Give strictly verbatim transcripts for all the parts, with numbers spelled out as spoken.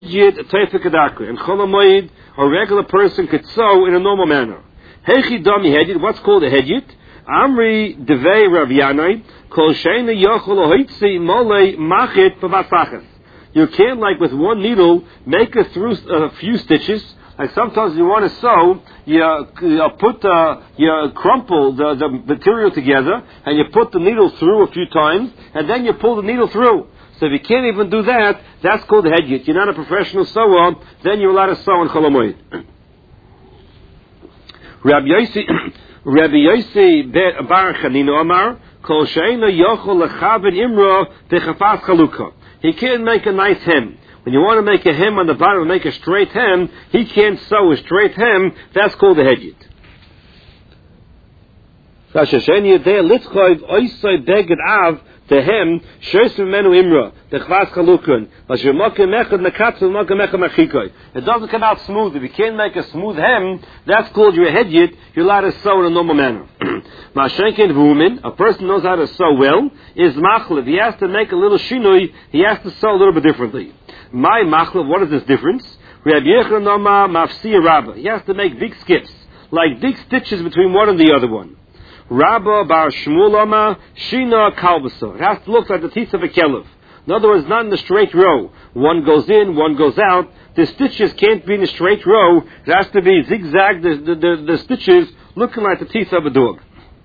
Yid Teifa Kadakra. And Cholamoid, a regular person could sew in a normal manner. Hechi Dami Hedyit, what's called a Hedyit? Amri Devei Rav Yanai, Kol Sheina Yochol Hoitzi Molei Machit Pavasachas. You can't, like with one needle, make it through a few stitches. Like sometimes you want to sew, you, you put, uh, you crumple the, the material together, and you put the needle through a few times, and then you pull the needle through. So if you can't even do that, that's called Hedyit. You're not a professional sewer, then you're allowed to sew in Cholamoid. Rabbi Yossi, Rabbi Yossi Bar Chanina Amar, Kol Sheina Yochol Lechaven Imra Techafas Chalukah. He can't make a nice hem. When you want to make a hem on the bottom and make a straight hem, he can't sew a straight hem. That's called a Hedyit. The hem shows menu imra the chvas chalukun. It doesn't come out smooth. If you can't make a smooth hem, that's called your hedyit. You're allowed to sew in a normal manner. Mashenkin v'umin, a person knows how to sew well, is machlev. He has to make a little shinui. He has to sew a little bit differently. My machlev, what is this difference? Rabbi Yechonoma mafsir rabba. He has to make big skips, like big stitches between one and the other one. Rabba bar Shmuel Shina Kalbasa. It has to look like the teeth of a kelev. In other words, not in the straight row. One goes in, one goes out. The stitches can't be in a straight row. It has to be zigzag, the, the, the, the stitches looking like the teeth of a dog.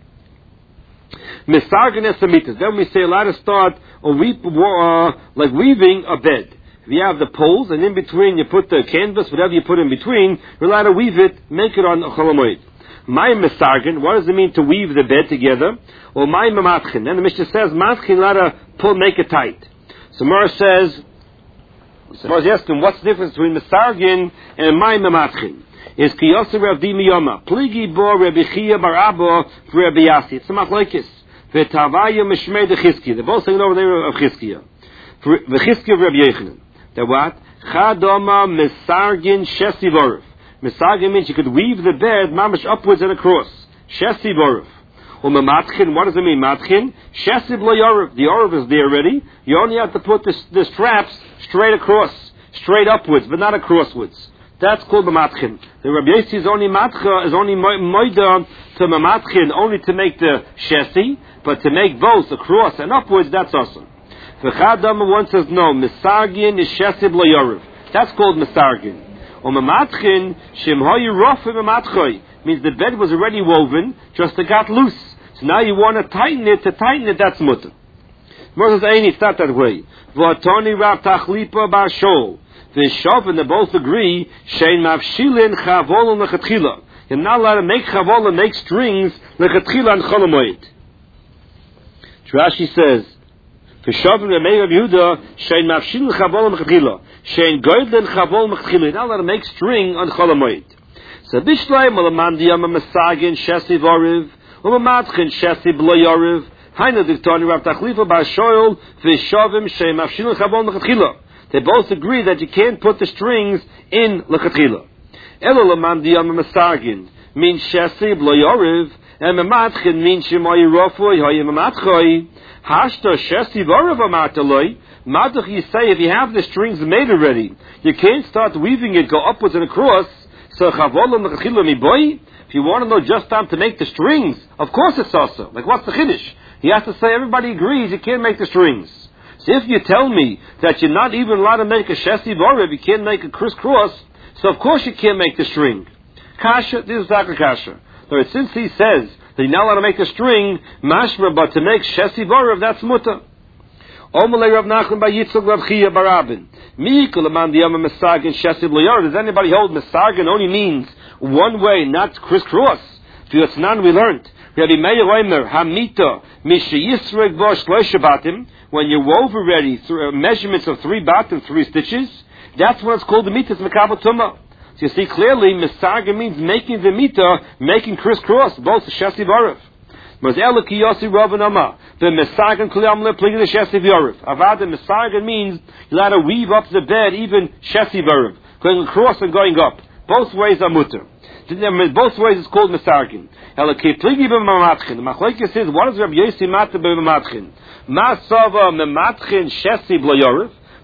Misargan esamitas. Then we say allowed to start a weep, uh, like weaving a bed. If you have the poles, and in between you put the canvas, whatever you put in between, you're allowed to weave it, make it on a Cholamoid. My mesargen, what does it mean to weave the bed together? Or my mamatchin. Then the Mishnah says, matchin, let her pull, make it tight. So Mara says, Mara asks him, what's the difference between mesargen and my mamatchin? Is kiyosu Rav Di Miyoma, pligi bo Rabbi Chia bar Abba for Rabbi Yassi. It's a machlokes. V'tavaya mishmei de Chizkiya. They're both saying over there of Chizkiya. V'Chizkiya of Rabbi Yechanan. They're what? Chadoma mesargen shesi vorif. Misagin means you could weave the bed mamish upwards and across. Shesi borov. Or mamatchin, what does it mean? Matchin? Shesi blo yorov. The yorov is there already. You only have to put the, the straps straight across, straight upwards, but not acrosswards. That's called mamatchin. The Rabbi Yossi is only matcha, is only moida to mamatchin, only to make the shesi, but to make both across and upwards, that's awesome. The Chadam one says no. Misagin is shesi blo yorov. That's called misagin. Or mamatchin shemhoyi rofim mamatchoy means the bed was already woven, just it got loose. So now you want to tighten it. To tighten it, that's mutter. Moses Aini, it's not that way. V'atoni Rav Tachlipa bar Shol. The Shav and they both agree. Shein mavshilin chavolon lechatchila. You're not allowed to make chavolon, make strings lechatchila and cholamoid. Rashi says. V'shav and Meir of Yehuda shein mavshilin chavolon lechatchila. Shein goydlen chavol mechchila. You're not allowed to make string on cholamoid. So bishlay malamandiyam masagin shesi voriv umamatchin shesi blo yoriv. Haina diktani Rav Tachlifa bar Shoel v'shavim shein mavshilin chavol mechchila. They both agree that you can't put the strings in lechatchila. Elo lamandiyam masagin means shesi blo yoriv, and mamatchin means shemoy rofoy hoy mamatchoy. Hashta shesi voriv amataloi. Matach, you say, if you have the strings made already, you can't start weaving it, go upwards and across. So, if you want to know just time to make the strings, of course it's also. Like, what's the chiddush? He has to say, everybody agrees, you can't make the strings. So, if you tell me that you're not even allowed to make a shesi voriv, you can't make a crisscross, so of course you can't make the string. Kasha, this is Zakar Kasha. But since he says that you're not allowed to make a string, mashma, but to make shesi voriv, that's mutter. Omalei Rav Nachman by Yitzchak Rav Chia Barabin. Mikol aman diyama mesagin shesi blo yorov. Does anybody hold mesagin only means one way, not crisscross? To Yotznan we learned. Rabbi Meir Omer Hamita Misha Yisreg Bo Shloisha Batim. When you wove already through measurements of three batim, three stitches, that's what it's called the mitas mekabel tumah. So you see clearly mesagin means making the mita, making crisscross, both shesi voriv. Mazel ki yosi ravanama. The mesagan kulam le pligi the shesi voriv. Avada mesagan means you let her weave up the bed, even shesi voriv, going across and going up. Both ways are mutter. Both ways is called mesagan. Ela ki pligi b'mamatchin. The machlokes says, what is Rabbi Yossi matter b'mamatchin? Masava mematchin shesi blo yorif.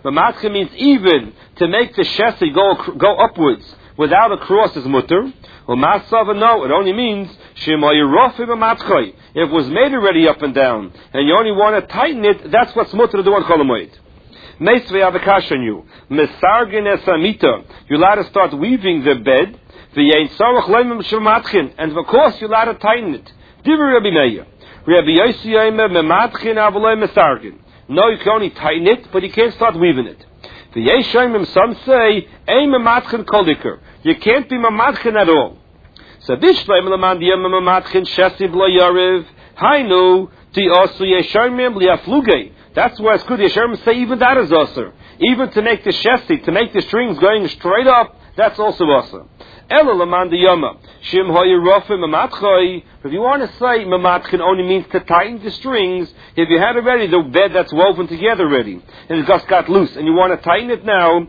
Mamatcha means even to make the shesi go go upwards without a cross is mutter. Umasava, no, it only means shemoyirofim mamatchoi. If it was made already up and down, and you only want to tighten it, that's what's mutter to do on Cholamoid. Meisvei avakash on you. Mesargin esamita. You're allowed to start weaving the bed. V'yein sarach loimim shematchin, and of course you're allowed to tighten it. Divrei Rabbi Meir. Rabbi Yossi yomer mematchin avloi mesargin. No, you can only tighten it, but you can't start weaving it. V'yein some say ein mematchin kolikar. You can't be mematchin at all. So bishleim leman diyam mematchin shesiv lo yariv. Hainu di osu yesharmim liaflugei. That's why it's good. Yesharim say even that is also. Even to make the shesi, to make the strings going straight up, that's also also. Ela laman diyama shim hoyirofim mamatchoi. If you want to say mamatchin only means to tighten the strings, if you had already the bed that's woven together already, and it just got loose, and you want to tighten it now,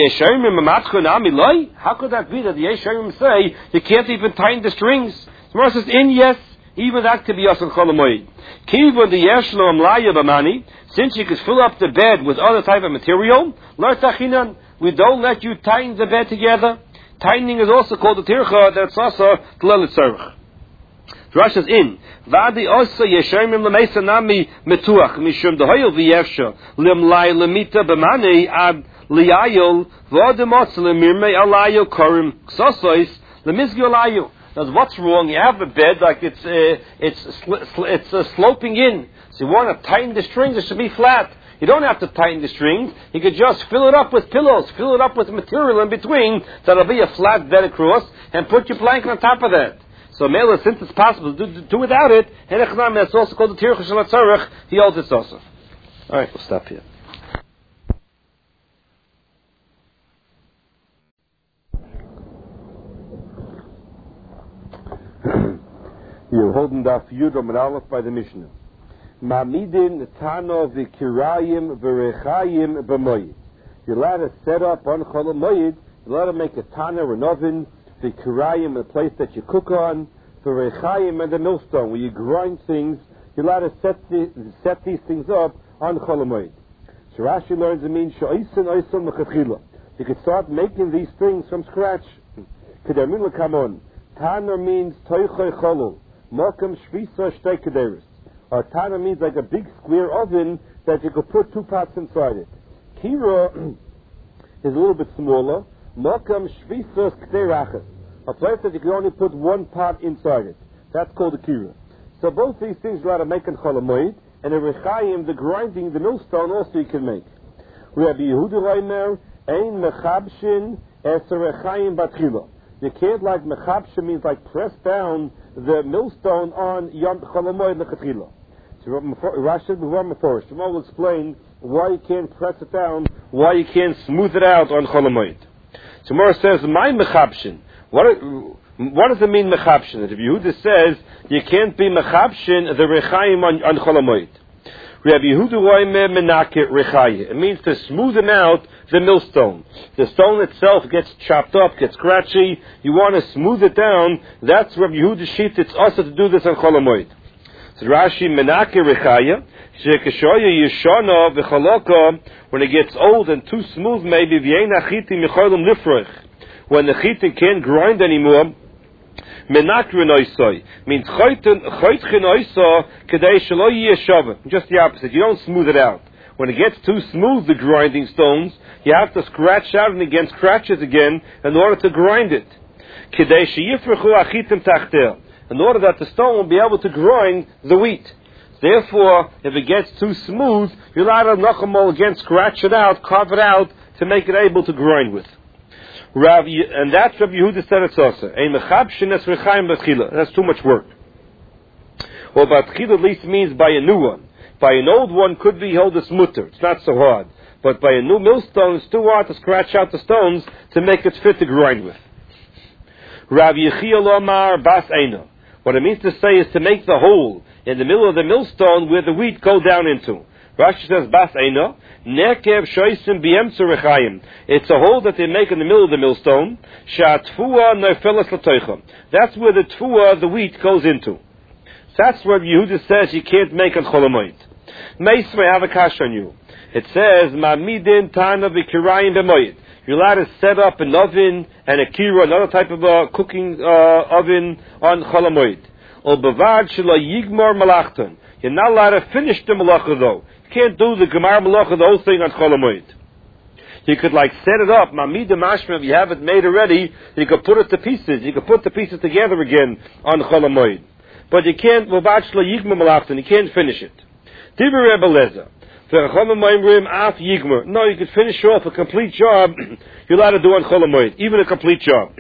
how could that be that the Yesharim say you can't even tighten the strings? The Gemara says, in yes, even that could be Yasal Cholamoid. Kiva the Yeshlo Amlaya Bamani, since you could fill up the bed with other type of material, Lartachinan, we don't let you tighten the bed together. Tightening is also called the Tircha, that's also Tlelit Sarach. Rash is in. Vadi also Yesharim Lemesa Nami Metuach, Mishum Dehoyel V'Yevsha, Limlai Lemita Bamani Ad Liayol, Vodemotz Lemirme Alayo Korim, Xosois, Lemizgi Alayo. Now, what's wrong? You have a bed like it's uh, it's sl- sl- it's uh, sloping in. So you want to tighten the strings. It should be flat. You don't have to tighten the strings. You could just fill it up with pillows, fill it up with material in between. That'll be a flat bed across, and put your blanket on top of that. So, Mela, since it's possible to do, do without it, that's also called the Tircha Shel HaTzorech. He holds it also. All right, we'll stop here. You're holding Daf Yud Amud Aleph by the Mishnah. Ma'amidin tano v'kirayim v'rechayim b'moyed. You're allowed to set up on Chol Moed. You're allowed to make a tana or an oven. V'kirayim, a place that you cook on. V'rechayim, and the millstone where you grind things. You're allowed to set the, set these things up on Chol Moed. So Rashi learns it means she'oisen oisen mechatchila. You could start making these things from scratch. Kedamin l'kamon. Tana means toichoy cholol. Malkam shvisa shtei kederis. Or tana means like a big square oven that you could put two pots inside it. Kira is a little bit smaller. Malkam shvisa kderachas. A place that you can only put one pot inside it. That's called a kira. So both these things you ought to make in Chol Moed, and a rechayim, the grinding, the millstone also you can make. Rabbi Yehuda Reimer, ein mechabshin es rechayim batchila. You can't like mechabshin means like press down the millstone on Yom Chol Moed lechatchila. So Rashi before Meforish, Shmuel will explain why you can't press it down, why you can't smooth it out on Chol Moed. So Mora says, my mechabshin. What, what does it mean mechabshin? If Yehuda says you can't be mechabshin the rechaim on, on Chol Moed. Rabbi Yehuda Roime menake rechayim. It means to smoothen out the millstone. The stone itself gets chopped up, gets scratchy. You want to smooth it down. That's Rabbi Yehuda's sheet. It's also to do this on Chol Moed. So Rashi menake rechayim. Shekeshoya yishana v'chaloka. When it gets old and too smooth, maybe v'yein achiti micholim lifroich. When the chitin can't grind anymore. Menakrin oisoi means choytchen oisa kadei shelo yeshava. Just the opposite. You don't smooth it out. When it gets too smooth, the grinding stones, you have to scratch out and again scratches again in order to grind it. Kadei sheyifrechu achitim tachter. In order that the stone will be able to grind the wheat. Therefore, if it gets too smooth, you're allowed to nachamol again scratch it out, carve it out to make it able to grind with. Rav, and that's Rabbi Yehuda said it's also. That's too much work. Well, batchila at least means by a new one. By an old one could be held as mutter. It's not so hard. But by a new millstone, it's too hard to scratch out the stones to make it fit to grind with. Rav Yechiel Omar Bas Eina. What it means to say is to make the hole in the middle of the millstone where the wheat go down into. Rashi says Bas Eina. Nekev shoisim b'yemtzu rechayim. It's a hole that they make in the middle of the millstone. Sha'atfua nefelas l'toicha. That's where the tfua, the wheat, goes into. That's what Yehuda says you can't make on Chol Moed. Meisvei have a kash on you. It says, Ma'amidin Tana V'Kirayim B'Moyed. You're allowed to set up an oven and a kira, another type of uh, cooking uh, oven on Chol HaMoed. Or Bavad Shelo Yigmor Malachton. You're not allowed to finish the malacha though. You can't do the Gemar malacha, the whole thing on Chol HaMoed. You could like set it up, Mamid Mashma, if you have it made already, you could put it to pieces. You could put the pieces together again on Chol HaMoed. But you can't, you can't finish it. Divrei Rebbe Lezer. No, you could finish off a complete job, you're allowed to do on Chol HaMoed, even a complete job.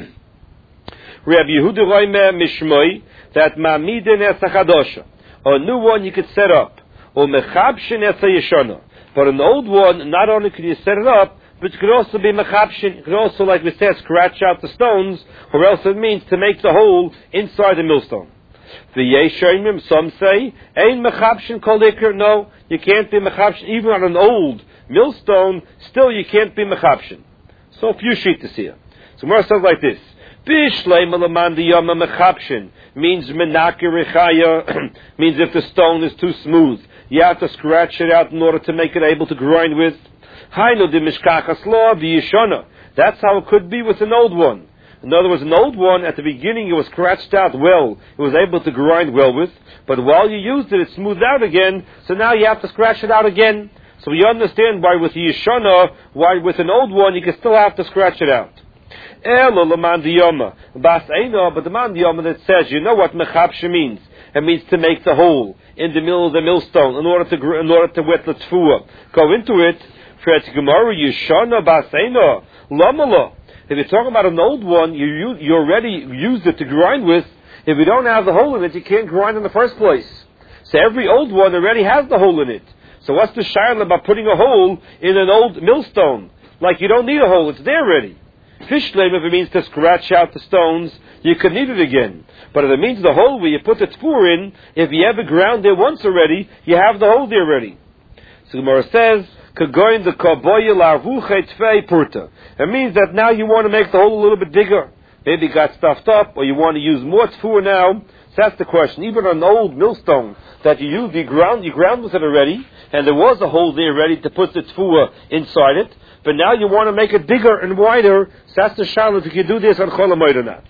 Rabbi Yehuda Roime Mishmoi, that Mamidin Esachadosha. A new one you could set up. Or Mechabshin Esayeshana. But an old one, not only could you set it up, but it could also be mechabshin. It could also, like we said, scratch out the stones, or else it means to make the hole inside the millstone. The Yeshayim, some say, ain't mechabshin kol ikr. No, you can't be mechabshin. Even on an old millstone, still you can't be mechabshin. So a few sheets here. So more says like this. Bishlei malaman diyama mechabshin means menake rechaya, means if the stone is too smooth, you have to scratch it out in order to make it able to grind with. Hainu de mishkachas lo v'yishana. That's how it could be with an old one. In other words, an old one, at the beginning it was scratched out well, it was able to grind well with, but while you used it, it smoothed out again, so now you have to scratch it out again. So you understand why with the yishana, why with an old one, you can still have to scratch it out. Elo leman diyama. Bas eino, but the man diyama that says, you know what mechabshe means? It means to make the hole in the middle of the millstone in order to in order to wet the tefua. Go into it. For it's Gemara Yishana Baseina Lamala. If you're talking about an old one, you you, you already used it to grind with. If you don't have the hole in it, you can't grind in the first place. So every old one already has the hole in it. So what's the shayla about putting a hole in an old millstone? Like you don't need a hole; it's there already. Fishlem, if it means to scratch out the stones, you could need it again. But if it means the hole where you put the tefur in, if you ever ground there once already, you have the hole there already. So Gemara says, Kagoin the kaboya larvuche tfei purta. It means that now you want to make the hole a little bit bigger. Maybe it got stuffed up, or you want to use more tefur now. So that's the question. Even an old millstone that you used, you ground, you ground with it already, and there was a hole there ready to put the tefur inside it. But now you want to make it bigger and wider. So that's the shaila if you can do this on Chol HaMoed or not.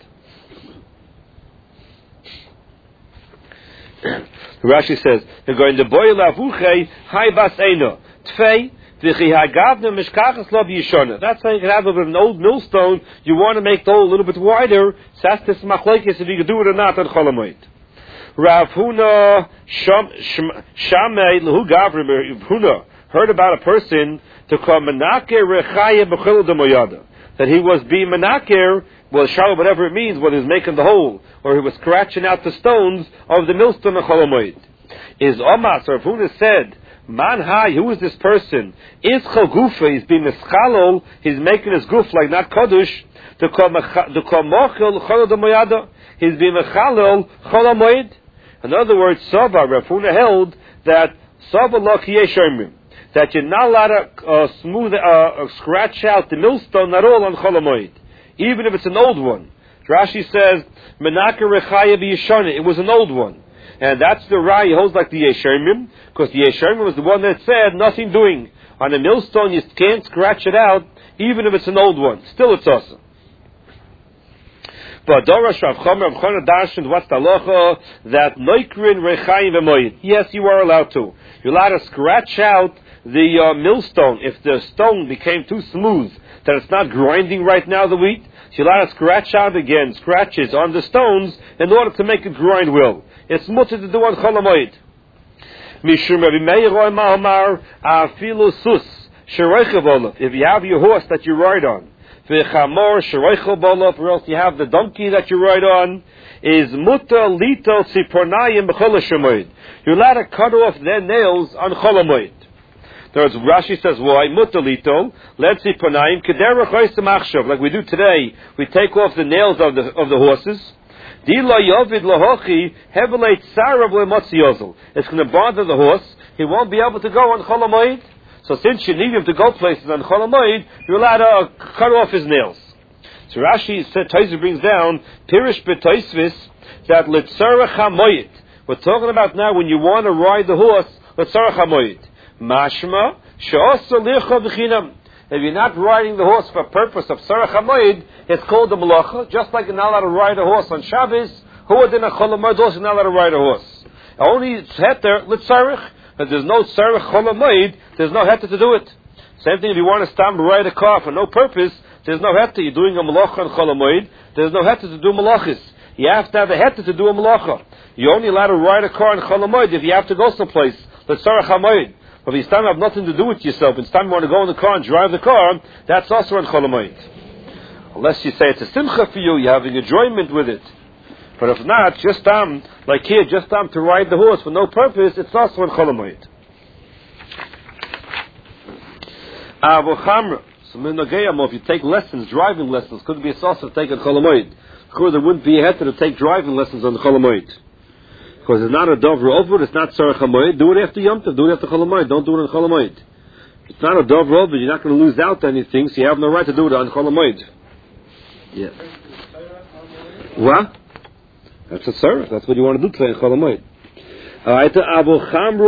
Rashi says, "They're going to boil avuche hai bas eino tfei v'chi hagavna mishkachas lo b'yishona." That's how you can have it with an old millstone. You want to make the hole a little bit wider. So that's this machlokes if you can do it or not on Chol HaMoed. Rav Huna Shamei Lehu Gavrim. Rav Huna heard about a person to call menaker rechaya b'chil demoyada, that he was being menaker, well, shalom, whatever it means, whether he was making the hole or he was scratching out the stones of the millstone of Chol HaMoed. Is Omas, or Rav Huna said, man hai, who is this person? Is chol gufa, he's being mischalol, he's making his guf like not kodush, to call mochel chol demoyada, he's being mechalol Chol HaMoed. In other words, Sava, Rav Huna held that Sava lo kiyeh shomrim, that you're not allowed to uh, smooth, uh, scratch out the millstone at all on Chol HaMoed, even if it's an old one. Rashi says, Menaka Rechaya b'Yishana, it was an old one. And that's the Rai, he holds like the Yeshayimim, because the Yeshayimim was the one that said, nothing doing. On a millstone, you can't scratch it out, even if it's an old one. Still it's awesome. But Dorash Rav Chomer, Rav Chomer Darshan, what's the halacha? That Noikrin Rechayim v'Moed. Yes, you are allowed to. You're allowed to scratch out the uh, millstone if the stone became too smooth that it's not grinding right now the wheat. So you're allowed to scratch out again scratches on the stones in order to make it grind well. It's mutter to do on Chol HaMoed. Mishum Rabbi Meir Ma'amar Afilu Sus Shereichav Olav. If you have your horse that you ride on, V'chamor Shereichav Olav, or else you have the donkey that you ride on, is mutter lito tzipornayim b'chol HaMoed. You're allowed to cut off their nails on Chol HaMoed. There's Rashi says, why? Mutalito, let's see Panayim, Kedera Choysim Achshav, like we do today, we take off the nails of the of the horses. Dila Yovid Lahochi, Hevelate Sarav Lemotziozl. It's going to bother the horse, he won't be able to go on Chol HaMoed. So since you need him to go places on Chol HaMoed, you're allowed to uh, cut off his nails. So Rashi said, Taizer brings down, Pirish B'Toisvis, that Litzarach HaMoed. We're talking about now when you want to ride the horse, Litzarach HaMoed. Mashma, If you're not riding the horse for purpose of Tzarech HaMoed, it's called the Malacha. Just like you're not allowed to ride a horse on Shabbos, Huad in a Chol HaMoed also not allowed to ride a horse. Only Heter, L'Tzarech. If there's no Tzarech Chol HaMoed, there's no Heter to do it. Same thing if you want to stop and ride a car for no purpose, there's no Heter. You're doing a Malacha on Chol HaMoed, there's no Heter to do Malachis. You have to have a Heter to do a Malacha. You're only allowed to ride a car on Chol HaMoed if you have to go someplace. L'Tzarech HaMoed. But if you have nothing to do with yourself, instead you want to go in the car and drive the car, that's also on Chol HaMoed. Unless you say it's a simcha for you, you're having enjoyment with it. But if not, just um, like here, just um, to ride the horse for no purpose, it's also on Chol HaMoed. Avu Chamra. So if you take lessons, driving lessons, could be a sauce to take on Chol HaMoed. Of course, there wouldn't be a heter to take driving lessons on the Chol HaMoed. Because it's not a Dover over, it's not Tzarech HaMoed. Do it after Yom Tov, do it after Chol HaMoed. Don't do it on Chol HaMoed. It's not a Dover over, you're not going to lose out anything, so you have no right to do it on Chol HaMoed. Yeah. What? That's a Tzarech. That's what you want to do today on Chol HaMoed. Alright, Abu Chamru.